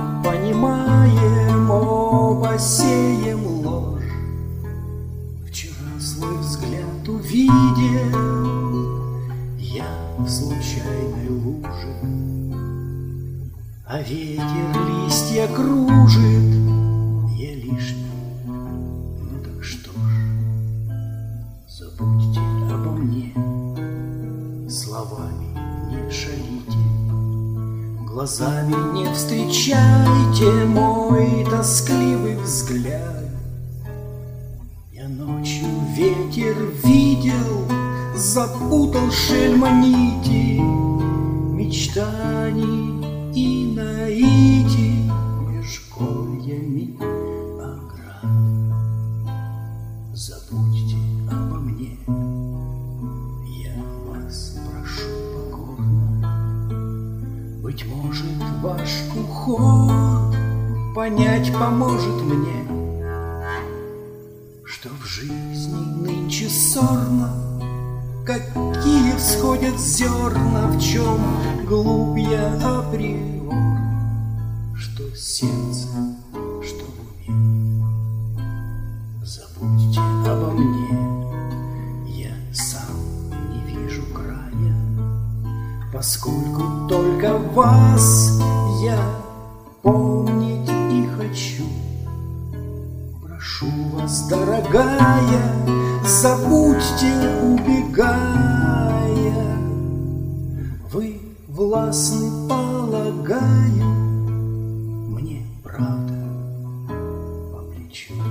понимаем, оба сеем ложь. Вчера свой взгляд увидел я в случайной луже, а ветер листья кружит, я лишний. Ну так что ж, забудьте обо мне, словами не шалите, глазами не встречайте мой тоскливый взгляд. Я ночью ветер видел, запутал шельма нити мечтаний и наитий меж кольями оград. Забудьте обо мне, я вас прошу покорно. Быть может, ваш уход понять поможет мне, что в жизни нынче сорно, какие всходят зерна, в чем глубья априор, что сердце, что в уме. Забудьте обо мне, я сам не вижу края, поскольку только вас я помнить и хочу. Прошу вас, дорогая, забудьте, убегая. Вы властны, полагаю, мне правда по плечу.